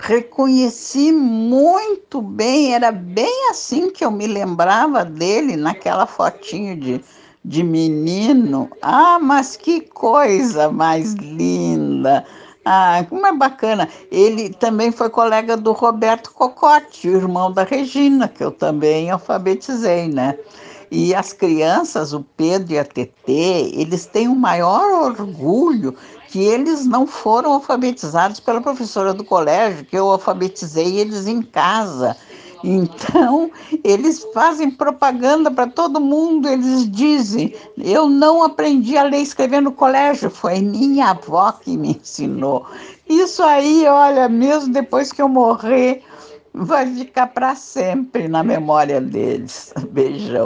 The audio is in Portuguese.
Reconheci muito bem, era bem assim que eu me lembrava dele, naquela fotinho de menino. Ah, mas que coisa mais linda! Ah, como é bacana. Ele também foi colega do Roberto Cocotti, o irmão da Regina, que eu também alfabetizei, né? E as crianças, o Pedro e a Tetê, eles têm o maior orgulho que eles não foram alfabetizados pela professora do colégio, que eu alfabetizei eles em casa. Então, eles fazem propaganda para todo mundo, eles dizem: eu não aprendi a ler e escrever no colégio, foi minha avó que me ensinou. Isso aí, olha, mesmo depois que eu morrer, vai ficar para sempre na memória deles. Beijão.